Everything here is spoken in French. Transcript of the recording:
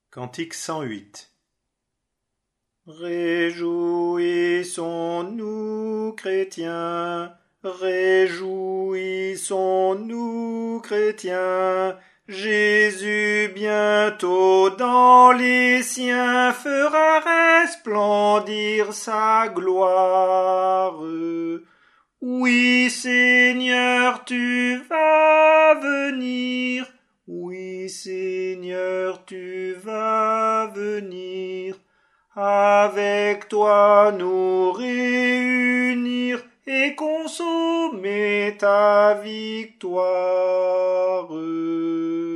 Cantique 108. Réjouissons-nous, chrétiens, réjouissons-nous, chrétiens, Jésus bientôt dans les siens fera resplendir sa gloire. Oui, Seigneur, tu vas venir. Oui, Seigneur, tu vas venir. Avec toi nous réunir et consommer ta victoire.